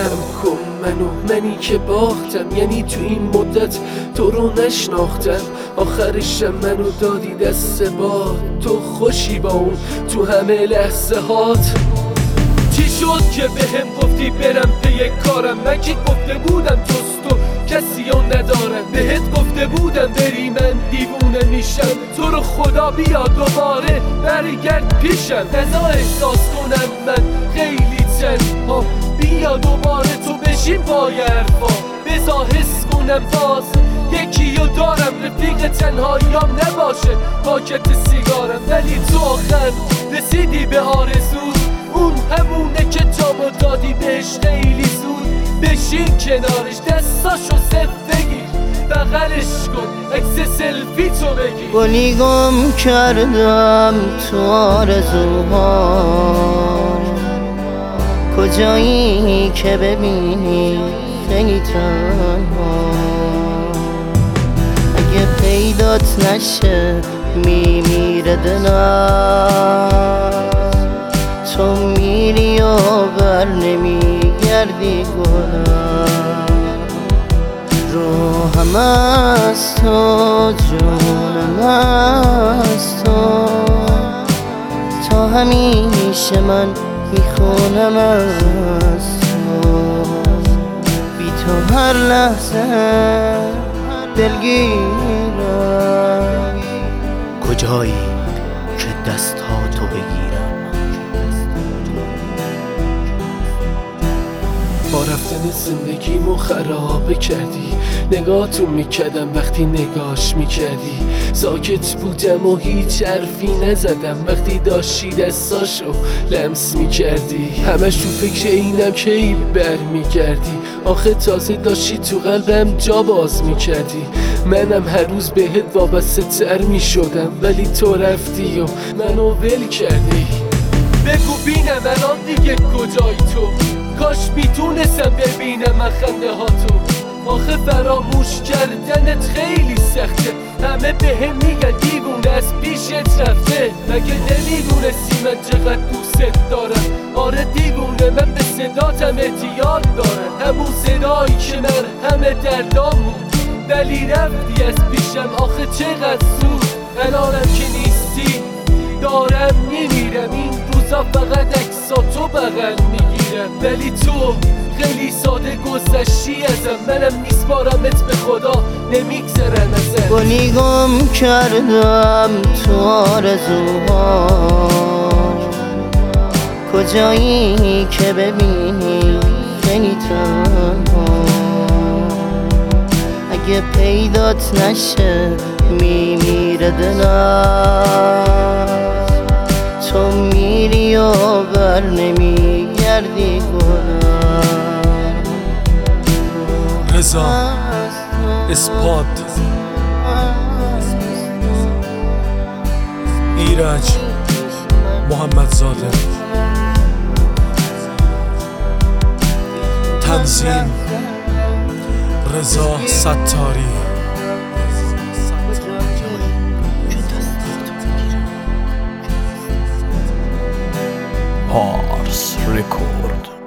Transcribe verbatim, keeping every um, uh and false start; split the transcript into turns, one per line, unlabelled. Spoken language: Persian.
رم کن منو، منی که باختم. یعنی تو این مدت تو رو نشناختم، آخرشم منو دادی دست باد. تو خوشی با اون تو همه لحظه هات. چی شد که بهم گفتی برم پی کارم؟ من که گفته بودم جز تو کسی رو ندارم. بهت گفته بودم بری من دیوونه میشم. تو رو خدا بیا دوباره برگرد پیشم. نزا احساس کنم من خیلی تنها، بیا دوباره تو بشین پای حرفا. بزا حس کنم باز یکی رو دارم، رفیق تنهاییام نباشه پاکت سیگارم. ولی تو آخر رسیدی به آرزو، اون همونه که تامو دادی بهش خیلی زود. بشین کنارش دستاشو صف بگیر، بغلش کن عکس سلفی تو بگیر.
گلی گم کردم تو آرزوها، کجایی که ببینی خیلی تنها. اگه پیدات نشه میمیره دلم، تو میری و بر نمیگردی گلم. روحم از تو جونم از تو، تا همیشه من میخونم از تو. بی تو هر لحظه دلگیرم، کجایی که دستاتو بگیرم.
با رفتن زندگیمو خراب کردی، نگاهتو میکردم وقتی نگاش میکردی. ساکت بودم و هیچ حرفی نزدم وقتی داشتی دستاشو لمس میکردی. همش تو فکر اینم که ای بر میگردی، آخه تازه داشتی تو قلبم جا باز میکردی. منم هر روز بهت وابسته تر میشدم، ولی تو رفتی و منو ول کردی. بگو بینم الان دیگه کجایی تو؟ کاش میتونستم ببینم من خنده ها تو. آخه فراموش کردنت خیلی سخته، همه بهم میگن دیوونه از پیشت رفته. مگه نمیدونستی من چقدر دوست دارم؟ آره دیوونه من به صداتم اعتیاد دارم، همون صدایی که مرهم دردام بود. ولی رفتی از پیشم آخه چقدر زود. الانم که نیستی دارم میمیرم، این روزا فقط عکساتو بغل میگیرم. ولی تو خیلی ساده گذشتی ازم، منم میسپارمت به خدا نمیگذرن ازم.
گلی گم کردم تو آرزوها، کجایی که ببینی خیلی تنها. اگه پیدات نشه میمیره دلم، تو میری و بر نمیگردی گلم.
رضا اثبات، ایرج محمدزاده، تنظیم رضا ستاری.
پارس رکورد.